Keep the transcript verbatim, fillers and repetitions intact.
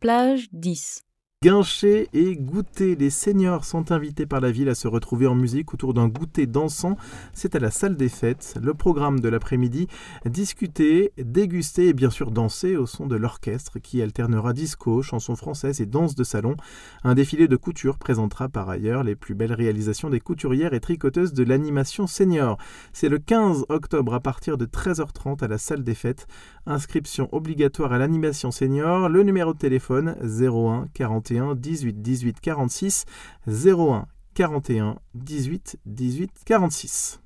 plage dix. Guincher et goûter. Les seniors sont invités par la ville à se retrouver en musique autour d'un goûter dansant. C'est à la salle des fêtes. Le programme de l'après-midi, discuter, déguster et bien sûr danser au son de l'orchestre qui alternera disco, chansons françaises et danse de salon. Un défilé de couture présentera par ailleurs les plus belles réalisations des couturières et tricoteuses de l'animation senior. C'est le quinze octobre à partir de treize heures trente à la salle des fêtes. Inscription obligatoire à l'animation senior. Le numéro de téléphone zéro un quarante et un dix-huit dix-huit quarante-six, zéro un quarante et un dix-huit dix-huit quarante-six.